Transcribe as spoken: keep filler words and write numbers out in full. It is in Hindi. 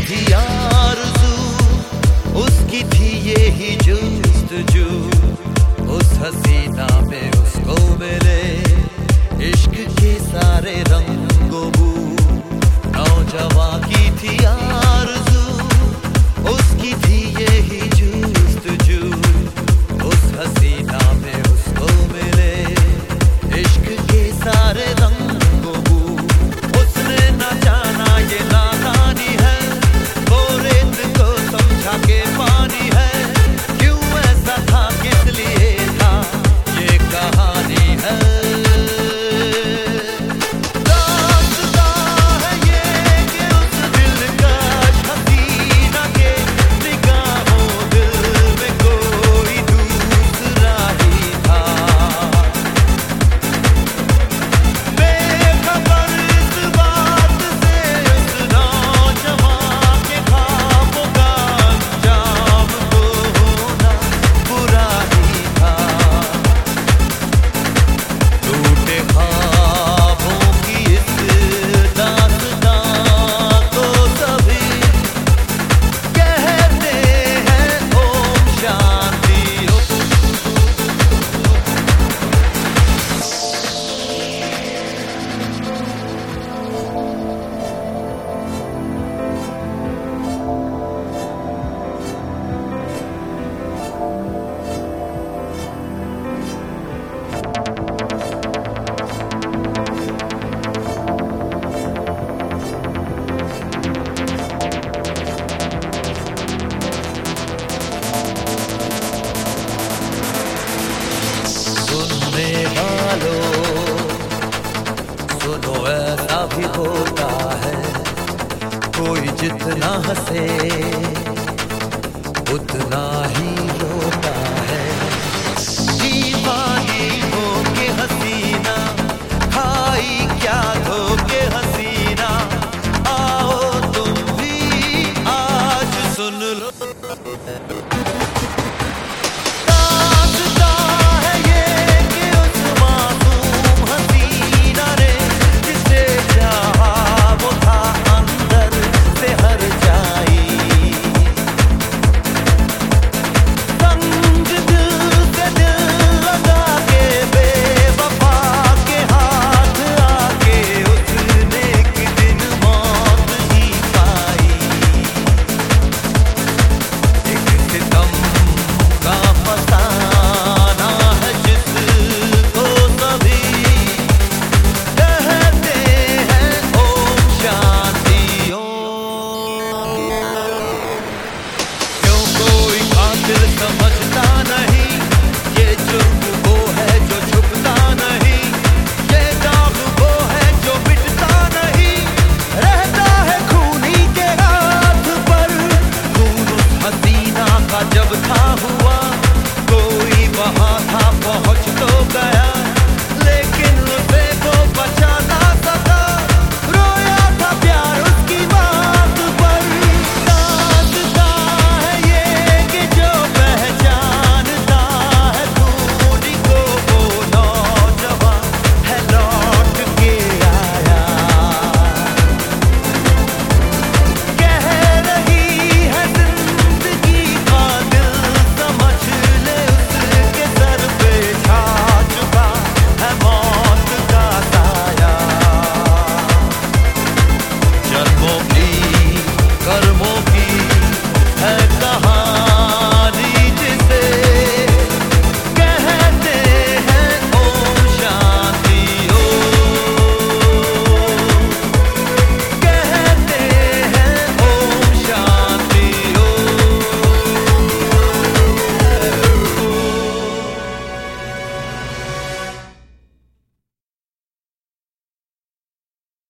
थी आरज़ू, उसकी थी ये ही जुस्तजू। उस हसीना में उसको मिले इश्क के सारे रंगों बू। नौजवां की थी आरज़ू, उसकी थी ये ही जुस्तजू। उस हसीना में उसको मिले इश्क के सारे रंगों बू। उसने न जाना ये नादानी है, वो रेत को समझा के पानी है। क्यों ऐसा था, किस लिए था, ये कहानी है। सुनो, ऐसा भी होता है, कोई जितना हंसे उतना ही